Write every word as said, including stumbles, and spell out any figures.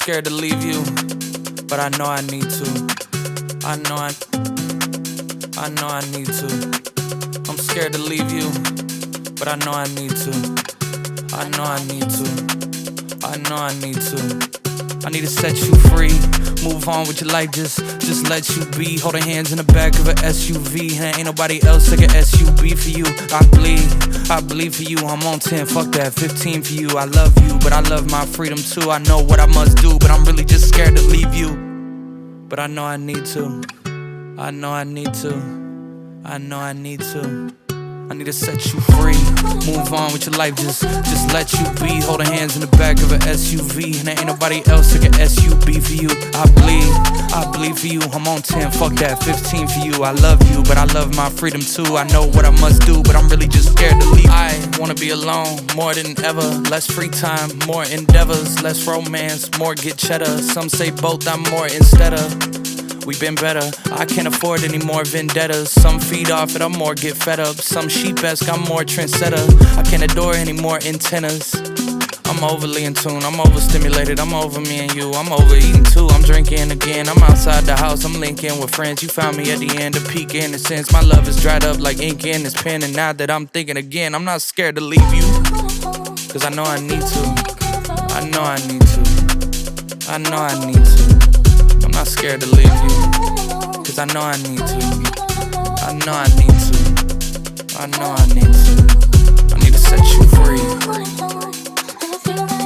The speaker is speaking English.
scared to leave you, but I know I need to. I know I, I know I need to. I'm scared to leave you, but I know I need to. I know I need to. I know I need to. I need to set you free. Move on with your life, just, just let you be. Holding hands in the back of an S U V. And ain't nobody else like an S U V for you. I bleed, I bleed for you. I'm on ten, fuck that, fifteen for you. I love you, but I love my freedom too. I know what I must do, but I'm really just scared to leave you. But I know I need to. I know I need to. I know I need to. I need to set you free. Move on with your life, just, just let you be. Holding hands in the back of an S U V. And there ain't nobody else like an S U V for you. I bleed, I bleed for you. I'm on ten, fuck that, fifteen for you. I love you, but I love my freedom too. I know what I must do, but I'm really just scared to leave. I wanna be alone more than ever. Less free time, more endeavors. Less romance, more get cheddar. Some say both, I'm more instead of. We've been better, I can't afford any more vendettas. Some feed off it, I'm more get fed up. Some sheep-esque, I'm more trendsetter. I can't adore any more antennas. I'm overly in tune, I'm overstimulated, I'm over me and you. I'm overeating too, I'm drinking again. I'm outside the house, I'm linking with friends. You found me at the end of peak in a sense. My love is dried up like ink in this pen. And now that I'm thinking again, I'm not scared to leave you, cause I know I need to. I know I need to. I know I need to. I'm not scared to leave you, cause I know I need to. I know I need to. I know I need to. I need to set you free.